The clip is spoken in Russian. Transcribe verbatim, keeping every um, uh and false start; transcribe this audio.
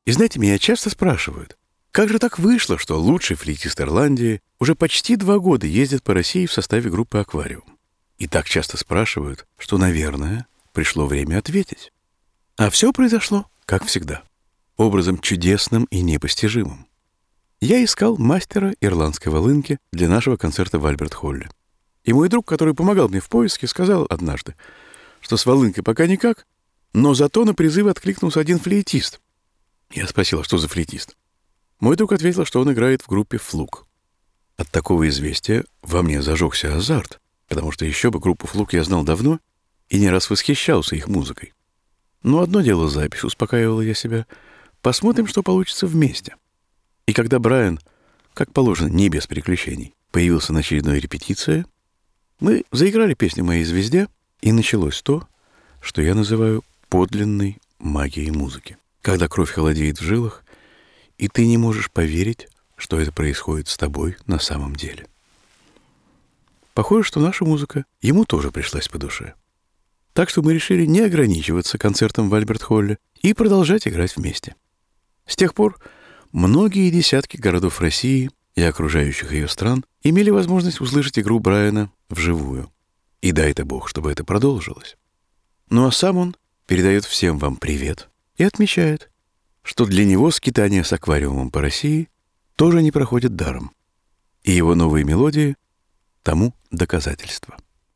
И знаете, меня часто спрашивают, как же так вышло, что лучший флейтист Ирландии уже почти два года ездит по России в составе группы «Аквариум». И так часто спрашивают, что, наверное, пришло время ответить. А все произошло, как всегда, образом чудесным и непостижимым. Я искал мастера ирландской волынки для нашего концерта в Альберт-Холле. И мой друг, который помогал мне в поиске, сказал однажды, что с волынкой пока никак, но зато на призывы откликнулся один флейтист. Я спросил, что за флейтист? Мой друг ответил, что он играет в группе «Флук». От такого известия во мне зажегся азарт, потому что еще бы группу «Флук» я знал давно и не раз восхищался их музыкой. Но одно дело запись, успокаивал я себя. Посмотрим, что получится вместе. И когда Брайан, как положено, не без приключений, появился на очередной репетиции, мы заиграли песню «Моей звезде», и началось то, что я называю подлинной магией музыки. Когда кровь холодеет в жилах, и ты не можешь поверить, что это происходит с тобой на самом деле. Похоже, что наша музыка ему тоже пришлась по душе. Так что мы решили не ограничиваться концертом в Альберт-Холле и продолжать играть вместе. С тех пор многие десятки городов России и окружающих ее стран имели возможность услышать игру Брайана вживую. И дай-то Бог, чтобы это продолжилось. Ну а сам он передает всем вам привет и отмечает, что для него скитания с аквариумом по России тоже не проходят даром. И его новые мелодии тому доказательство.